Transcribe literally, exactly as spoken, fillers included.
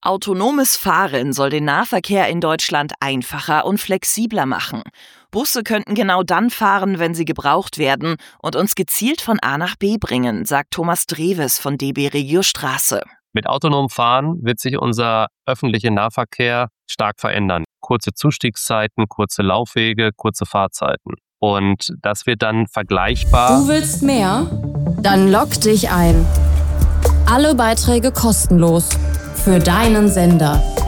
Autonomes Fahren soll den Nahverkehr in Deutschland einfacher und flexibler machen. Busse könnten genau dann fahren, wenn sie gebraucht werden und uns gezielt von A nach B bringen, sagt Thomas Drewes von D B Regio Straße. Mit autonomem Fahren wird sich unser öffentlicher Nahverkehr stark verändern. Kurze Zustiegszeiten, kurze Laufwege, kurze Fahrzeiten. Und das wird dann vergleichbar. Du willst mehr? Dann log dich ein. Alle Beiträge kostenlos. Für deinen Sender.